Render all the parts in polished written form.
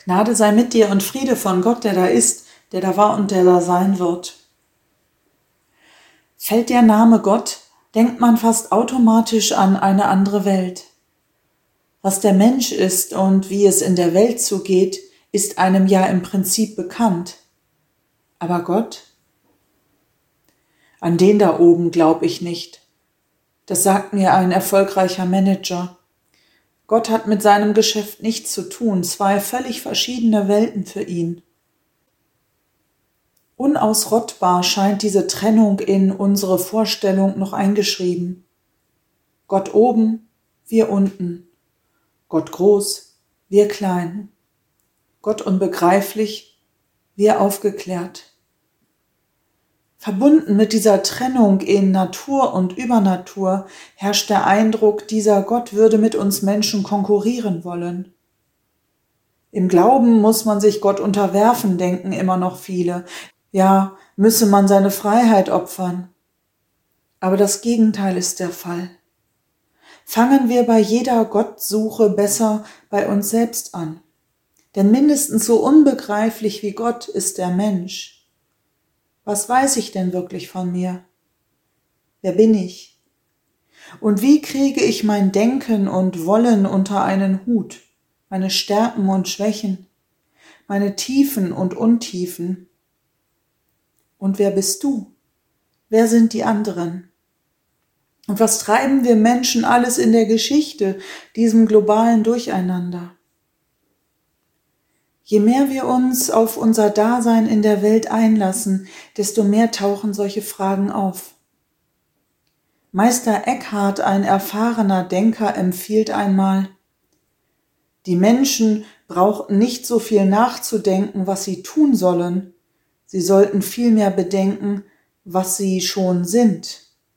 Gnade sei mit dir und Friede von Gott, der da ist, der da war und der da sein wird. Fällt der Name Gott, denkt man fast automatisch an eine andere Welt. Was der Mensch ist und wie es in der Welt zugeht, ist einem ja im Prinzip bekannt. Aber Gott? An den da oben glaube ich nicht. Das sagt mir ein erfolgreicher Manager. Gott hat mit seinem Geschäft nichts zu tun, zwei völlig verschiedene Welten für ihn. Unausrottbar scheint diese Trennung in unsere Vorstellung noch eingeschrieben. Gott oben, wir unten. Gott groß, wir klein. Gott unbegreiflich, wir aufgeklärt. Verbunden mit dieser Trennung in Natur und Übernatur herrscht der Eindruck, dieser Gott würde mit uns Menschen konkurrieren wollen. Im Glauben muss man sich Gott unterwerfen, denken immer noch viele. Ja, müsse man seine Freiheit opfern. Aber das Gegenteil ist der Fall. Fangen wir bei jeder Gottsuche besser bei uns selbst an. Denn mindestens so unbegreiflich wie Gott ist der Mensch. Was weiß ich denn wirklich von mir? Wer bin ich? Und wie kriege ich mein Denken und Wollen unter einen Hut, meine Stärken und Schwächen, meine Tiefen und Untiefen? Und wer bist du? Wer sind die anderen? Und was treiben wir Menschen alles in der Geschichte, diesem globalen Durcheinander? Je mehr wir uns auf unser Dasein in der Welt einlassen, desto mehr tauchen solche Fragen auf. Meister Eckhart, ein erfahrener Denker, empfiehlt einmal: Die Menschen brauchten nicht so viel nachzudenken, was sie tun sollen. Sie sollten vielmehr bedenken, was sie schon sind.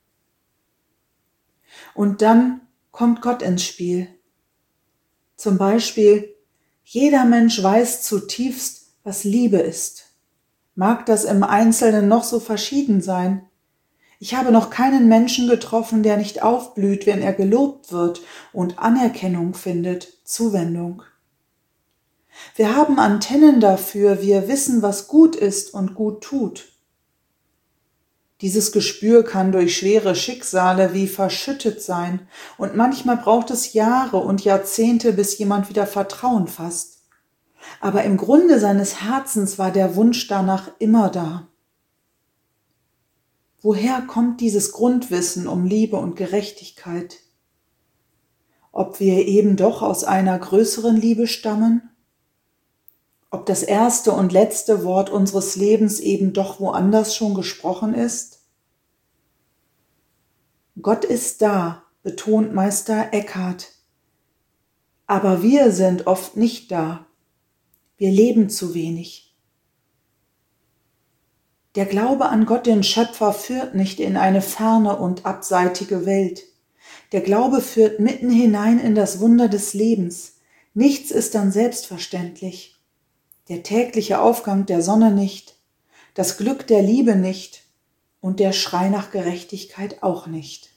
Und dann kommt Gott ins Spiel. Zum Beispiel: Jeder Mensch weiß zutiefst, was Liebe ist. Mag das im Einzelnen noch so verschieden sein. Ich habe noch keinen Menschen getroffen, der nicht aufblüht, wenn er gelobt wird und Anerkennung findet, Zuwendung. Wir haben Antennen dafür, wir wissen, was gut ist und gut tut. Dieses Gespür kann durch schwere Schicksale wie verschüttet sein und manchmal braucht es Jahre und Jahrzehnte, bis jemand wieder Vertrauen fasst. Aber im Grunde seines Herzens war der Wunsch danach immer da. Woher kommt dieses Grundwissen um Liebe und Gerechtigkeit? Ob wir eben doch aus einer größeren Liebe stammen? Ob das erste und letzte Wort unseres Lebens eben doch woanders schon gesprochen ist? Gott ist da, betont Meister Eckhart. Aber wir sind oft nicht da. Wir leben zu wenig. Der Glaube an Gott, den Schöpfer, führt nicht in eine ferne und abseitige Welt. Der Glaube führt mitten hinein in das Wunder des Lebens. Nichts ist dann selbstverständlich. Der tägliche Aufgang der Sonne nicht, das Glück der Liebe nicht und der Schrei nach Gerechtigkeit auch nicht.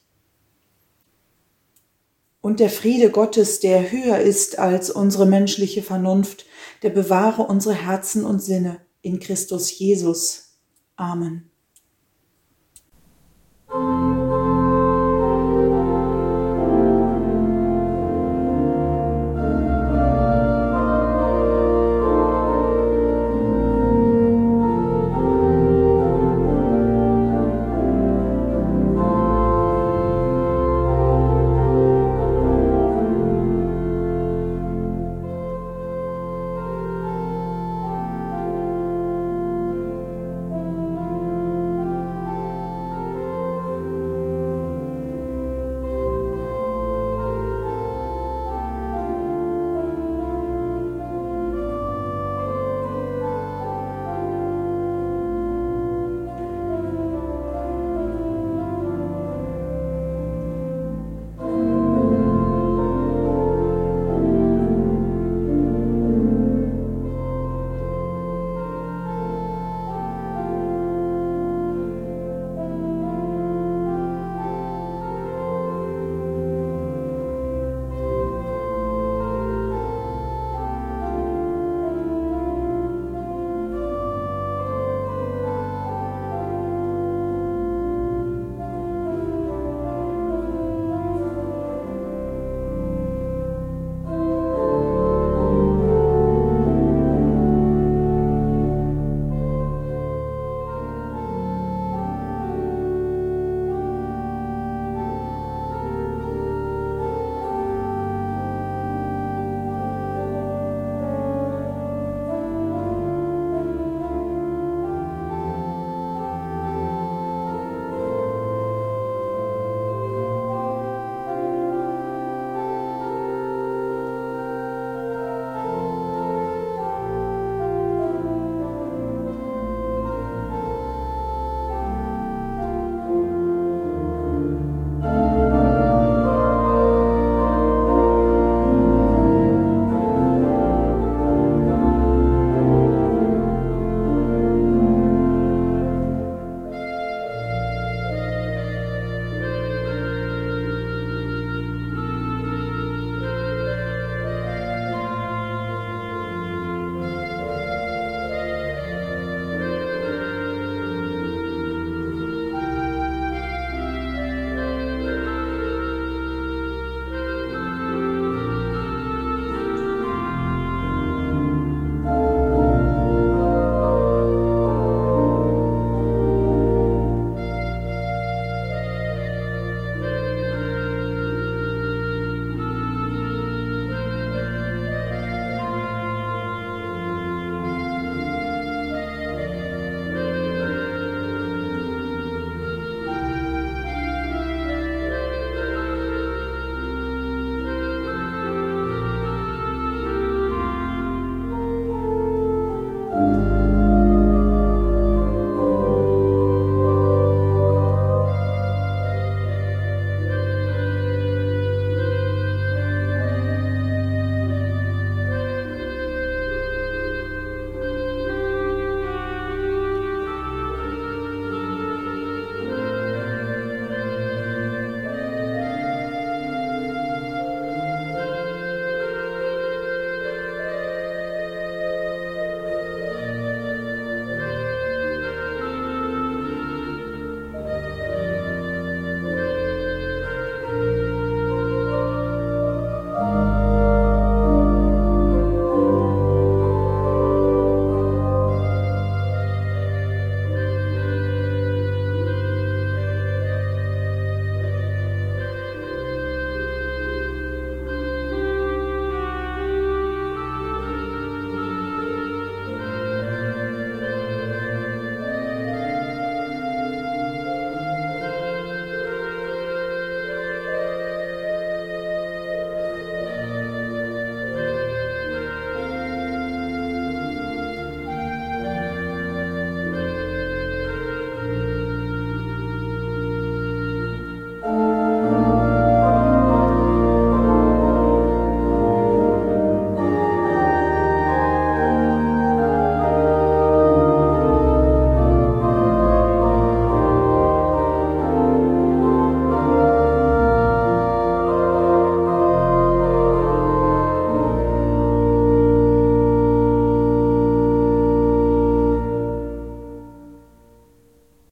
Und der Friede Gottes, der höher ist als unsere menschliche Vernunft, der bewahre unsere Herzen und Sinne in Christus Jesus. Amen.